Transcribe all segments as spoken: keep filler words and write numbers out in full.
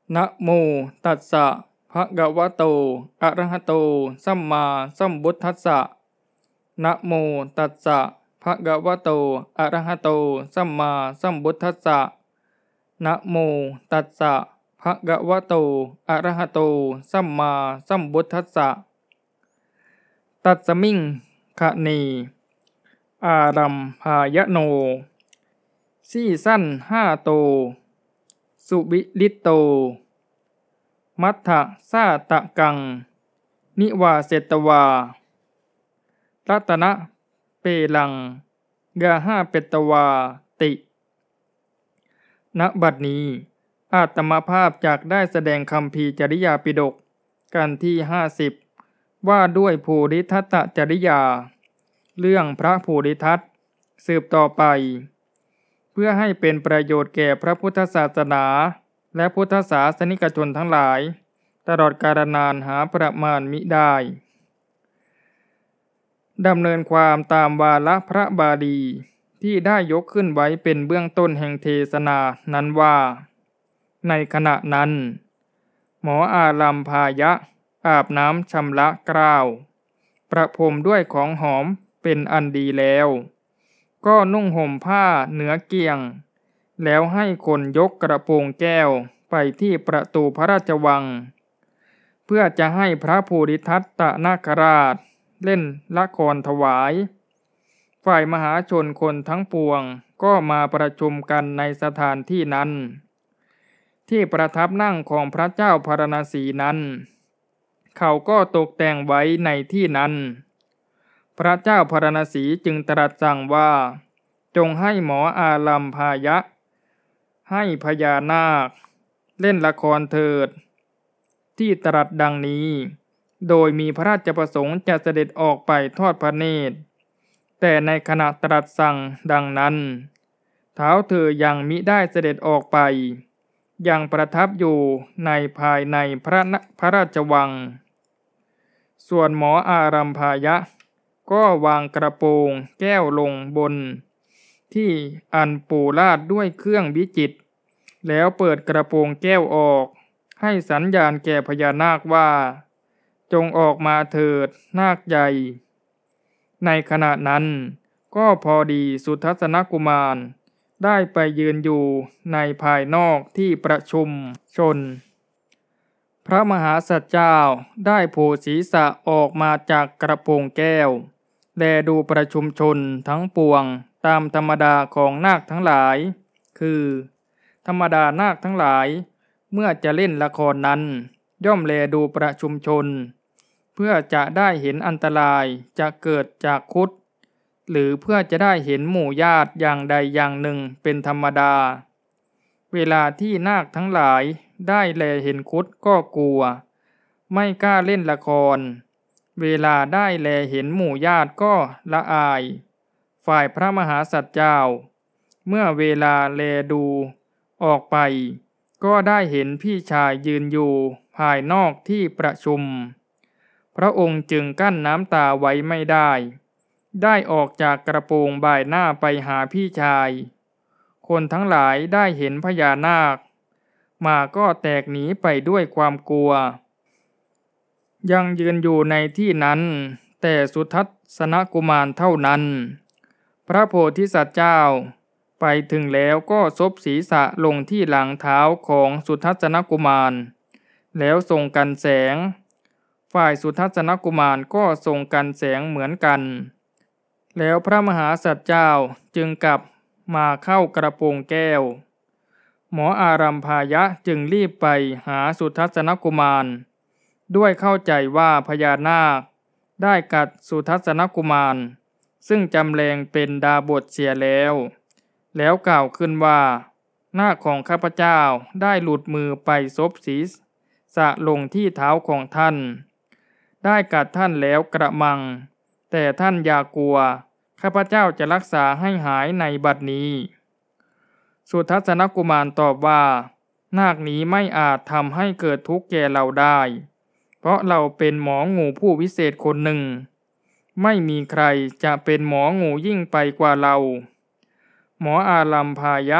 นะโมตัสสะภะคะวะโตอะระหะโตสัมมาสัมพุทธัสสะนะโมตัสสะภะคะวะโตอะระหะโตสัมมาสัมพุทธัสสะนะโมตัสสะภะคะวะโตอะระหะโตสัมมาสัมพุทธัสสะตัสมิงคะเนอารัมภายโนสี่สั้นห้าโตสุวิลิตโตมัทธะสาตะกังนิวาเสตวารัตนะเปลังกาห้าเปตวาติณบัดนี้อาตมาภาพจากได้แสดงคัมภีร์จริยาปิฎกกันที่ห้าสิบว่าด้วยภูริทัตตจริยาเรื่องพระภูริทัตสืบต่อไปเพื่อให้เป็นประโยชน์แก่พระพุทธศาสนาและพุทธศาสนิกชนทั้งหลายตลอดกาลนานหาประมาณมิได้ดำเนินความตามวาระพระบาลีที่ได้ยกขึ้นไว้เป็นเบื้องต้นแห่งเทศนานั้นว่าในขณะนั้นหมออารัมภายะอาบน้ำชำระกล้าวประพรมด้วยของหอมเป็นอันดีแล้วก็นุ่งห่มผ้าเหนือเกียงแล้วให้คนยกกระโปรงแก้วไปที่ประตูพระราชวังเพื่อจะให้พระภูริทัตตนาคราชเล่นละครถวายฝ่ายมหาชนคนทั้งปวงก็มาประชุมกันในสถานที่นั้นที่ประทับนั่งของพระเจ้าพาราณสีนั้นเขาก็ตกแต่งไว้ในที่นั้นพระเจ้าพาราณสีจึงตรัสสั่งว่าจงให้หมออารัมภายะให้พญานาคเล่นละครเถิดที่ตรัสดังนี้โดยมีพระราชประสงค์จะเสด็จออกไปทอดพระเนตรแต่ในขณะตรัสสั่งดังนั้นเท้าเธอยังมิได้เสด็จออกไปยังประทับอยู่ในภายในพระพระราชวังส่วนหมออารัมภายะก็วางกระโปรงแก้วลงบนที่อันปูราดด้วยเครื่องวิจิตรแล้วเปิดกระโปรงแก้วออกให้สัญญาณแก่พญานาคว่าจงออกมาเถิดนาคใหญ่ในขณะนั้นก็พอดีสุทัศนกุมารได้ไปยืนอยู่ในภายนอกที่ประชุมชนพระมหาสัจเจ้าได้โผล่ศีรษะออกมาจากกระโปรงแก้วแลดูประชุมชนทั้งปวงตามธรรมดาของนาคทั้งหลายคือธรรมดานาคทั้งหลายเมื่อจะเล่นละครนั้นย่อมแลดูประชุมชนเพื่อจะได้เห็นอันตรายจะเกิดจากครุฑหรือเพื่อจะได้เห็นหมู่ญาติอย่างใดอย่างหนึ่งเป็นธรรมดาเวลาที่นาคทั้งหลายได้แลเห็นครุฑก็กลัวไม่กล้าเล่นละครเวลาได้แลเห็นหมู่ญาติก็ละอายฝ่ายพระมหาสัจเจ้าเมื่อเวลาแลดูออกไปก็ได้เห็นพี่ชายยืนอยู่ภายนอกที่ประชุมพระองค์จึงกั้นน้ำตาไว้ไม่ได้ได้ออกจากกระโปรงบ่ายหน้าไปหาพี่ชายคนทั้งหลายได้เห็นพญานาคมาก็แตกหนีไปด้วยความกลัวยังยืนอยู่ในที่นั้นแต่สุทัศนกุมารเท่านั้นพระโพธิสัตว์เจ้าไปถึงแล้วก็ซบศีรษะลงที่หลังเท้าของสุทัศนกุมารแล้วทรงกันแสงฝ่ายสุทัศนกุมารก็ทรงกันแสงเหมือนกันแล้วพระมหาสัตว์เจ้าจึงกลับมาเข้ากระโปรงแก้วหมออารัมภายะจึงรีบไปหาสุทัศนกุมารด้วยเข้าใจว่าพญานาคได้กัดสุทัศนกุมารซึ่งจำแรงเป็นดาบสเสียแล้วแล้วกล่าวขึ้นว่านาคของข้าพเจ้าได้หลุดมือไปซบศีรษะลงที่เท้าของท่านได้กัดท่านแล้วกระมังแต่ท่านอย่ากลัวข้าพเจ้าจะรักษาให้หายในบัดนี้สุทัศนกุมารตอบว่านาคนี้ไม่อาจทำให้เกิดทุกข์แก่เราได้เพราะเราเป็นหมองูผู้วิเศษคนหนึ่งไม่มีใครจะเป็นหมองูยิ่งไปกว่าเราหมออารัมภายะ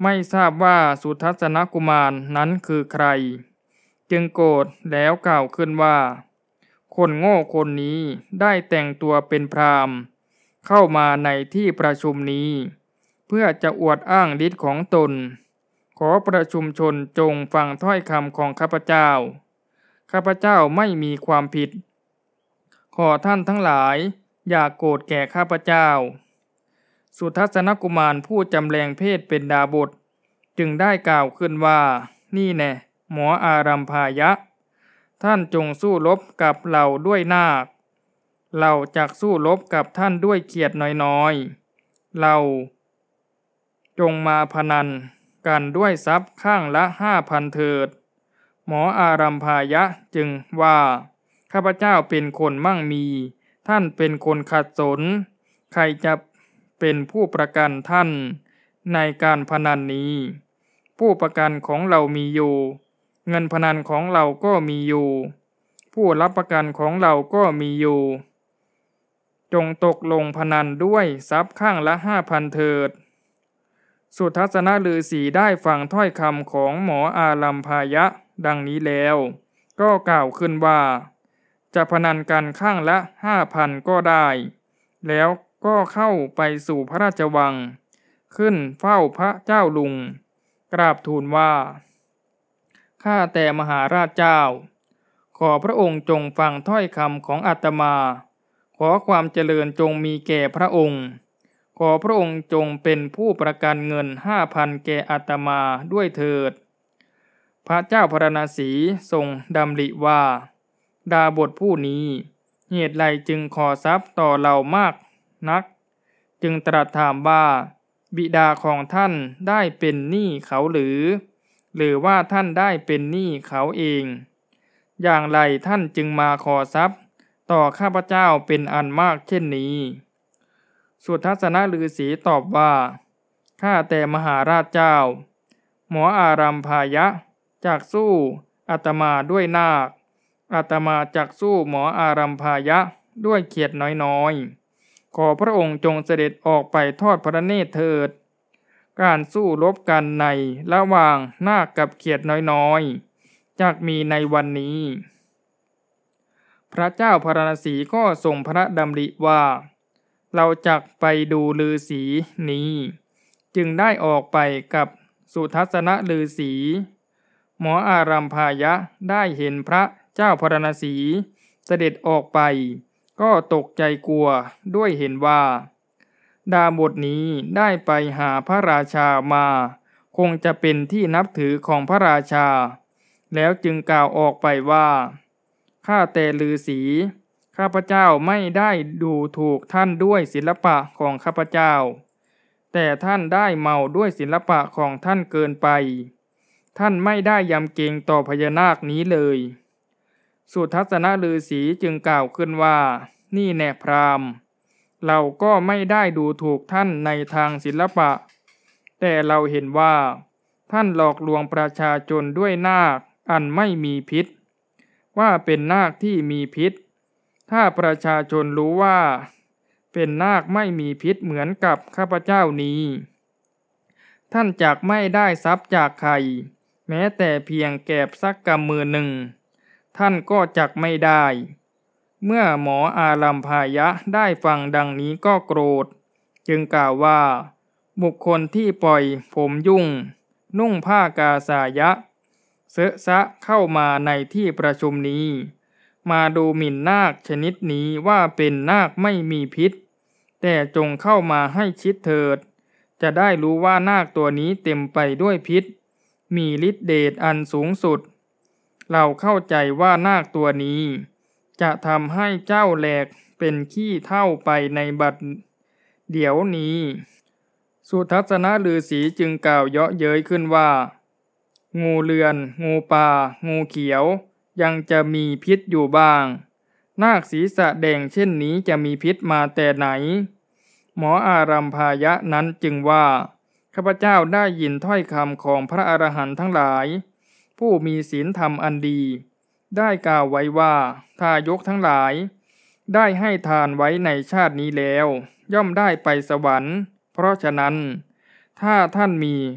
ไม่ทราบว่าสุทัศนกุมารนั้นคือใครจึงโกรธแล้วกล่าวขึ้นว่าคนโง่คนนี้ได้แต่งตัวเป็นพราหมณ์เข้ามาในที่ประชุมนี้เพื่อจะอวดอ้างฤทธิ์ของตนขอประชุมชนจงฟังถ้อยคำของข้าพเจ้าข้าพเจ้าไม่มีความผิดขอท่านทั้งหลายอย่าโกรธแก่ข้าพเจ้าสุทัศนกุมารผู้จำแรงเพศเป็นดาบสจึงได้กล่าวขึ้นว่านี่แน่หมออารัมพายะท่านจงสู้รบกับเราด้วยนาคเราจักสู้รบกับท่านด้วยเกียรติน้อยๆเราจงมาพนันกันด้วยทรัพย์ข้างละห้าพันเถิดหมออารัมพายะจึงว่าข้าพเจ้าเป็นคนมั่งมีท่านเป็นคนขัดสนใครจะเป็นผู้ประกันท่านในการพนันนี้ผู้ประกันของเรามีอยู่เงินพนันของเราก็มีอยู่ผู้รับประกันของเราก็มีอยู่จงตกลงพนันด้วยทรัพย์ข้างละห้าพันเถิดสุทัศนฤาษีได้ฟังถ้อยคำของหมออารัมพายะดังนี้แล้วก็กล่าวขึ้นว่าจะพนันกันข้างละห้าพันก็ได้แล้วก็เข้าไปสู่พระราชวังขึ้นเฝ้าพระเจ้าลุงกราบทูลว่าข้าแต่มหาราชเจ้าขอพระองค์จงฟังถ้อยคำของอาตมาขอความเจริญจงมีแก่พระองค์ขอพระองค์จงเป็นผู้ประกันเงินห้าพันแก่อาตมาด้วยเถิดพระเจ้าพระนศีทรงดำริว่าดาบสผู้นี้เหตุไรจึงขอทรัพย์ต่อเรามากนักจึงตรัสถามว่าบิดาของท่านได้เป็นหนี้เขาหรือหรือว่าท่านได้เป็นหนี้เขาเองอย่างไรท่านจึงมาขอทรัพย์ต่อข้าพเจ้าเป็นอันมากเช่นนี้สุทัศนฤาษีตอบว่าข้าแต่มหาราชเจ้าหมออารัมพายะจักสู้อาตมาด้วยนาคอาตมาจักสู้หมออารัมพายะด้วยเขียดน้อยๆขอพระองค์จงเสด็จออกไปทอดพระเนตรเถิดการสู้รบกันในระหว่างนาคกับเขียดน้อยๆจักมีในวันนี้พระเจ้าพระนศีก็ทรงพระดำริว่าเราจักไปดูฤาษีนี้จึงได้ออกไปกับสุทัศนฤาษีหมออารัมพายะได้เห็นพระเจ้าพระนศีเสด็จออกไปก็ตกใจกลัวด้วยเห็นว่าดาบสนี้ได้ไปหาพระราชามาคงจะเป็นที่นับถือของพระราชาแล้วจึงกล่าวออกไปว่าข้าแต่ฤาษีข้าพเจ้าไม่ได้ดูถูกท่านด้วยศิลปะของข้าพเจ้าแต่ท่านได้เมาด้วยศิลปะของท่านเกินไปท่านไม่ได้ยำเกรงต่อพญานาคนี้เลยสุทัศนฤาษีจึงกล่าวขึ้นว่านี่แน่พราหมณ์เราก็ไม่ได้ดูถูกท่านในทางศิลปะแต่เราเห็นว่าท่านหลอกลวงประชาชนด้วยนาคอันไม่มีพิษว่าเป็นนาคที่มีพิษถ้าประชาชนรู้ว่าเป็นนาคไม่มีพิษเหมือนกับข้าพเจ้านี้ท่านจักไม่ได้ทรัพย์จากใครแม้แต่เพียงแกบสักกำมือหนึ่งท่านก็จักไม่ได้เมื่อหมออารัมพายะได้ฟังดังนี้ก็โกรธจึงกล่าวว่าบุคคลที่ปล่อยผมยุ่งนุ่งผ้ากาสายะเสอะซะเข้ามาในที่ประชุมนี้มาดูหมิ่นนาคชนิดนี้ว่าเป็นนาคไม่มีพิษแต่จงเข้ามาให้ชิดเถิดจะได้รู้ว่านาคตัวนี้เต็มไปด้วยพิษมีฤทธิเดชอันสูงสุดเราเข้าใจว่านาคตัวนี้จะทำให้เจ้าแหลกเป็นขี้เถ้าไปในบัดเดี๋ยวนี้สุทัศนฤาษีจึงกล่าวเยาะเย้ยขึ้นว่างูเรือนงูป่างูเขียวยังจะมีพิษอยู่บ้างนาคศีรษะแดงเช่นนี้จะมีพิษมาแต่ไหนหมออารัมพายะนั้นจึงว่าข้าพเจ้าได้ยินถ้อยคำของพระอรหันต์ทั้งหลายผู้มีศีลธรรมอันดีได้กล่าวไว้ว่าทายกทั้งหลายได้ให้ทานไว้ในชาตินี้แล้วย่อมได้ไปสวรรค์เพราะฉะนั้นถ้าท่านมี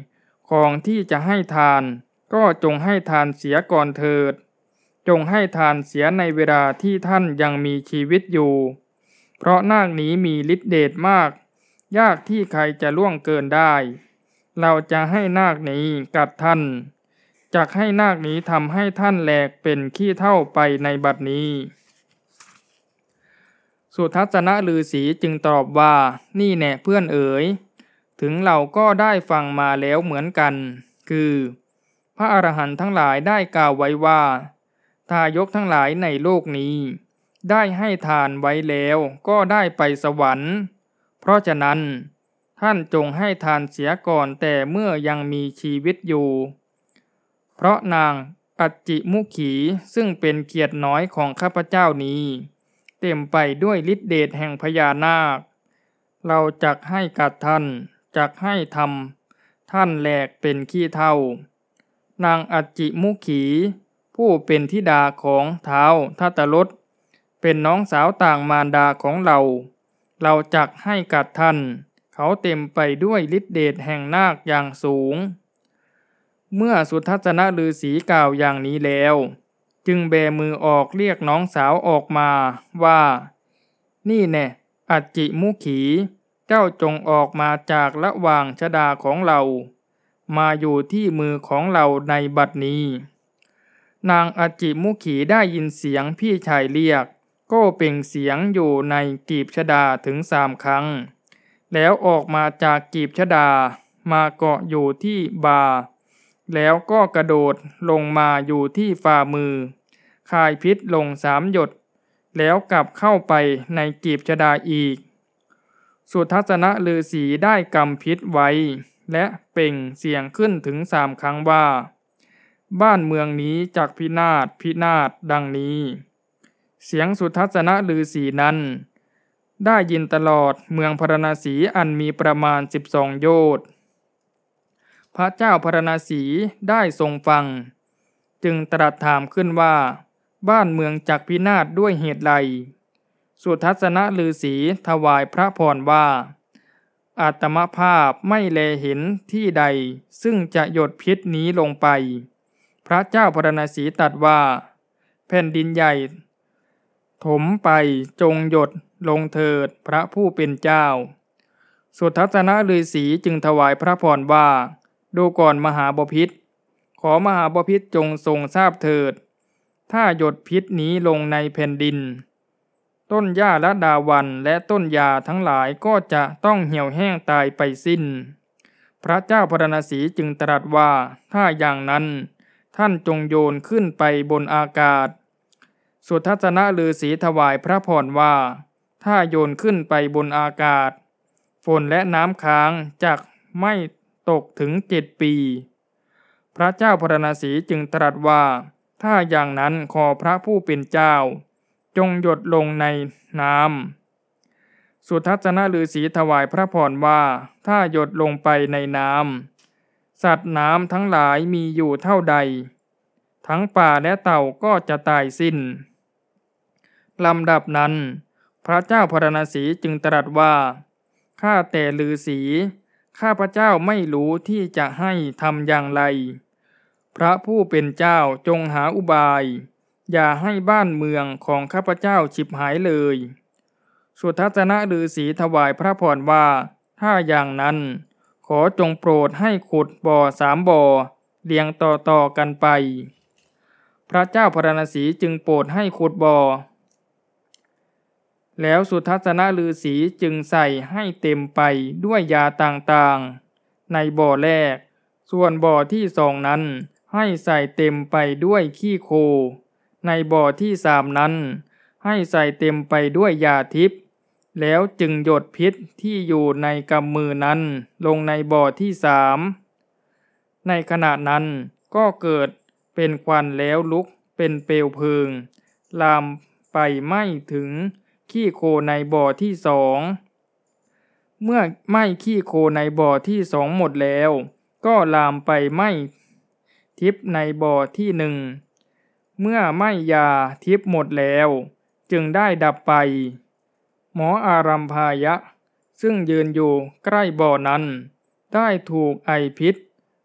ของที่จะให้ทานก็จงให้ทานเสียก่อนเถิดจงให้ทานเสียในเวลาที่ท่านยังมีชีวิตอยู่เพราะนาคนี้มีฤทธิ์เดชมากยากที่ใครจะล่วงเกินได้เราจะให้นาคนี้กัดท่านจักให้นาคนี้ทำให้ท่านแหลกเป็นขี้เถ้าไปในบัดนี้สุทัศนฤาษีจึงตอบว่านี่แน่เพื่อนเอ๋ยถึงเราก็ได้ฟังมาแล้วเหมือนกันคือพระอรหันต์ทั้งหลายได้กล่าวไว้ว่าทายกทั้งหลายในโลกนี้ได้ให้ทานไว้แล้วก็ได้ไปสวรรค์เพราะฉะนั้นท่านจงให้ทานเสียก่อนแต่เมื่อยังมีชีวิตอยู่เพราะนางอัจจิมุขีซึ่งเป็นเกียรติน้อยของข้าพเจ้านี้เต็มไปด้วยฤทธิเดชแห่งพญานาคเราจักให้กัดท่านจักให้ทำท่านแหลกเป็นขี้เถ้านางอัจจิมุขีผู้เป็นธิดาของท้าวทัตตรสเป็นน้องสาวต่างมารดาของเราเราจักให้กัดท่านเขาเต็มไปด้วยฤทธิเดชแห่งนาคอย่างสูงเมื่อสุทัศนฤาษีกล่าวอย่างนี้แล้วจึงแบมือออกเรียกน้องสาวออกมาว่านี่แน่อัจจิมุขีเจ้าจงออกมาจากระหว่างชฎาของเรามาอยู่ที่มือของเราในบัดนี้นางอัจจิมุขีได้ยินเสียงพี่ชายเรียกก็เปล่งเสียงอยู่ในกีบชฎาถึงสามครั้งแล้วออกมาจากกีบชฎามาเกาะอยู่ที่บ่าแล้วก็กระโดดลงมาอยู่ที่ฝ่ามือคายพิษลงสามหยดแล้วกลับเข้าไปในกีบชฎาอีกสุทัศนฤาษีได้กำพิษไว้และเปล่งเสียงขึ้นถึงสามครั้งว่าบ้านเมืองนี้จักพินาศพินาศดังนี้เสียงสุทัศนฤาษีนั้นได้ยินตลอดเมืองพาราณสีอันมีประมาณสิบสองโยชน์พระเจ้าพาราณสีได้ทรงฟังจึงตรัสถามขึ้นว่าบ้านเมืองจักพินาศด้วยเหตุใดสุทัศนฤาษีถวายพระพรว่าอาตมภาพไม่แลเห็นที่ใดซึ่งจะหยดพิษนี้ลงไปพระเจ้าพาราณสีตรัสว่าแผ่นดินใหญ่ถมไปจงหยดลงเถิดพระผู้เป็นเจ้าสุทัศนฤาษีจึงถวายพระพรว่าดูก่อนมหาบพิตรขอมหาบพิตรจงทรงทราบเถิดถ้าหยดพิษนี้ลงในแผ่นดินต้นหญ้าละดาวันและต้นยาทั้งหลายก็จะต้องเหี่ยวแห้งตายไปสิ้นพระเจ้าพาราณสีจึงตรัสว่าถ้าอย่างนั้นท่านจงโยนขึ้นไปบนอากาศสุทัศนฤาษีถวายพระพรว่าถ้าโยนขึ้นไปบนอากาศฝนและน้ำค้างจักไม่ตกถึงเจ็ดปีพระเจ้าพาราณสีจึงตรัสว่าถ้าอย่างนั้นขอพระผู้เป็นเจ้าจงหยดลงในน้ำสุทัศนฤาษีถวายพระพรว่าถ้าหยดลงไปในน้ำสัตว์น้ำทั้งหลายมีอยู่เท่าใดทั้งป่าและเต่าก็จะตายสิ้นลำดับนั้นพระเจ้าพาราณสีจึงตรัสว่าข้าแต่ฤาษีข้าพเจ้าไม่รู้ที่จะให้ทำอย่างไรพระผู้เป็นเจ้าจงหาอุบายอย่าให้บ้านเมืองของข้าพเจ้าฉิบหายเลยสุทัศนฤาษีถวายพระพรว่าถ้าอย่างนั้นขอจงโปรดให้ขุดบ่อสามบ่อเรียงต่อๆกันไปพระเจ้าพาราณสีจึงโปรดให้ขุดบ่อแล้วสุทัศนฤาษีจึงใส่ให้เต็มไปด้วยยาต่างๆในบ่อแรกส่วนบ่อที่สองนั้นให้ใส่เต็มไปด้วยขี้โคในบ่อที่สามนั้นให้ใส่เต็มไปด้วยยาทิพย์แล้วจึงหยดพิษที่อยู่ในกำมือนั้นลงในบ่อที่สามในขณะนั้นก็เกิดเป็นควันแล้วลุกเป็นเปลวเพลิงลามไปไหม้ถึงขี้โคในบ่อที่สองเมื่อไหม้ขี้โคในบ่อที่สองหมดแล้วก็ลามไปไหม้ทิพย์ในบ่อที่หนึ่งเมื่อไหม้ยาทิพย์หมดแล้วจึงได้ดับไปหมออารัมพายะซึ่งยืนอยู่ใกล้บ่อนั้นได้ถูกไอพิษ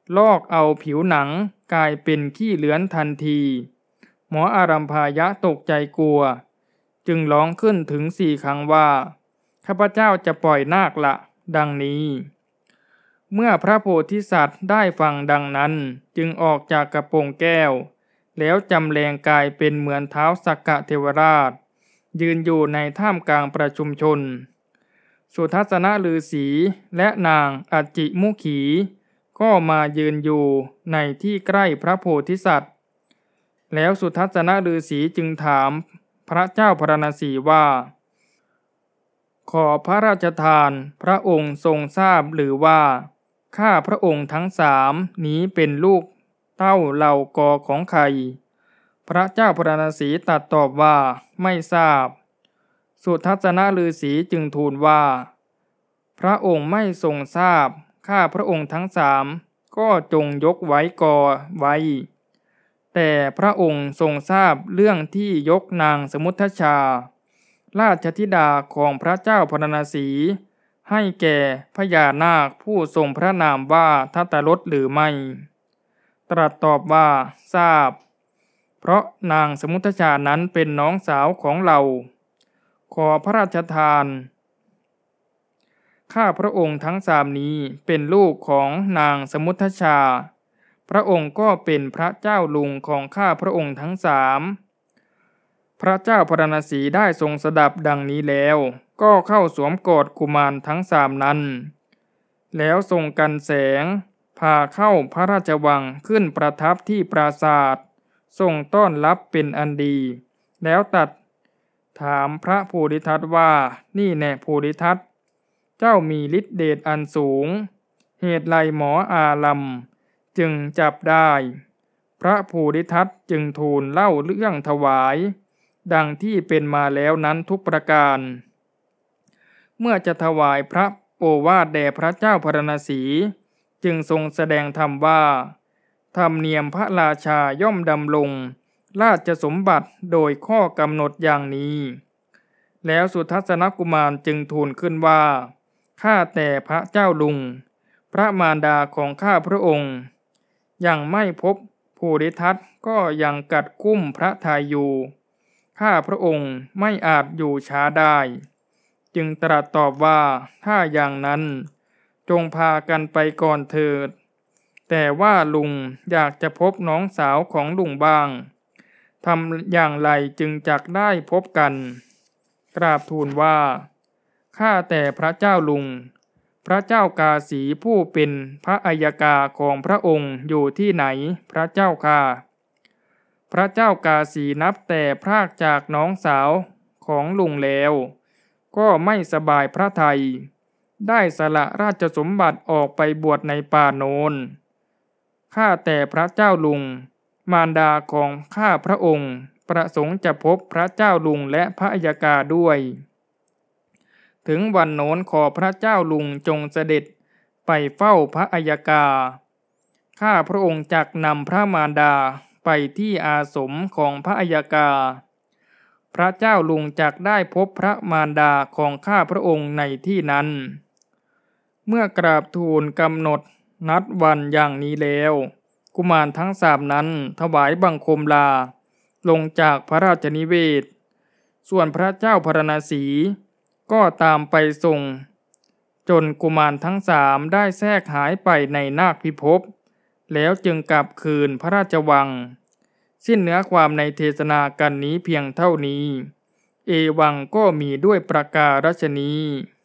ลอกเอาผิวหนังกลายเป็นขี้เลือนทันทีหมออารัมพายะตกใจกลัวจึงร้องขึ้นถึงสี่ครั้งว่าข้าพเจ้าจะปล่อยนาคละดังนี้เมื่อพระโพธิสัตว์ได้ฟังดังนั้นจึงออกจากกระโปรงแก้วแล้วจำแรงกายเป็นเหมือนเท้าสักกะเทวราชยืนอยู่ในท่ามกลางประชุมชนสุทัศนฤาษีและนางอัจจิมุขีก็มายืนอยู่ในที่ใกล้พระโพธิสัตว์แล้วสุทัศนฤาษีจึงถามพระเจ้าพาราณสีว่าขอพระราชทานพระองค์ทรงทราบหรือว่าข้าพระองค์ทั้งสามนี้เป็นลูกเต้าเหล่ากอของใครพระเจ้าพาราณสีตรัสตอบว่าไม่ทราบสุทัศนฤาษีจึงทูลว่าพระองค์ไม่ทรงทราบข้าพระองค์ทั้งสามก็จงยกไว้กอไว้แต่พระองค์ทรงทราบเรื่องที่ยกนางสมุทชาราชธิดาของพระเจ้าพาราณสีให้แก่พญานาคผู้ทรงพระนามว่าทัตตรสหรือไม่ตรัสตอบว่าทราบเพราะนางสมุทชานั้นเป็นน้องสาวของเราขอพระราชทานข้าพระองค์ทั้งสามนี้เป็นลูกของนางสมุทชาพระองค์ก็เป็นพระเจ้าลุงของข้าพระองค์ทั้งสามพระเจ้าพาราณสีได้ทรงสดับดังนี้แล้วก็เข้าสวมกอดกุมารทั้งสามนั้นแล้วทรงกันแสงพาเข้าพระราชวังขึ้นประทับที่ปราสาททรงต้อนรับเป็นอันดีแล้วตรัสถามพระโพธิทัตว่านี่แน่โพธิทัตเจ้ามีฤทธิเดชอันสูงเหตุไรหมออาลัมจึงจับได้พระโพธิทัตจึงทูลเล่าเรื่องถวายดังที่เป็นมาแล้วนั้นทุกประการเมื่อจะถวายพระโอวาทแด่พระเจ้าพาราณสีจึงทรงแสดงธรรมว่าธรรมเนียมพระราชาย่อมดำรงราชสมบัติโดยข้อกำหนดอย่างนี้แล้วสุทัศนกุมารจึงทูลขึ้นว่าข้าแต่พระเจ้าลุงพระมารดาของข้าพระองค์ยังไม่พบโพธิทัตก็ยังกัดกุ้มพระทัยอยู่ข้าพระองค์ไม่อาจอยู่ช้าได้จึงตรัสตอบว่าถ้าอย่างนั้นจงพากันไปก่อนเถิดแต่ว่าลุงอยากจะพบน้องสาวของลุงบ้างทำอย่างไรจึงจักได้พบกันกราบทูลว่าข้าแต่พระเจ้าลุงพระเจ้ากาสีผู้เป็นพระอัยกาของพระองค์อยู่ที่ไหนพระเจ้าข้าพระเจ้ากาสีนับแต่พรากจากน้องสาวของลุงแล้วก็ไม่สบายพระทัยได้สละราชสมบัติออกไปบวชในป่าโนนข้าแต่พระเจ้าลุงมารดาของข้าพระองค์ประสงค์จะพบพระเจ้าลุงและพระอัยกาด้วยถึงวันโน้นขอพระเจ้าลุงจงเสด็จไปเฝ้าพระอัยกาข้าพระองค์จักนำพระมารดาไปที่อาสมของพระอัยกาพระเจ้าลุงจักได้พบพระมารดาของข้าพระองค์ในที่นั้นเมื่อกราบทูลกำหนดนัดวันอย่างนี้แล้วกุมารทั้งสามนั้นถวายบังคมลาลงจากพระราชนิเวศส่วนพระเจ้าพาราณสีก็ตามไปส่งจนกุมารทั้งสามได้แทรกหายไปในนาคพิภพแล้วจึงกลับคืนพระราชวังสิ้นเนื้อความในเทศนากันนี้เพียงเท่านี้เอวังก็มีด้วยประการฉนี้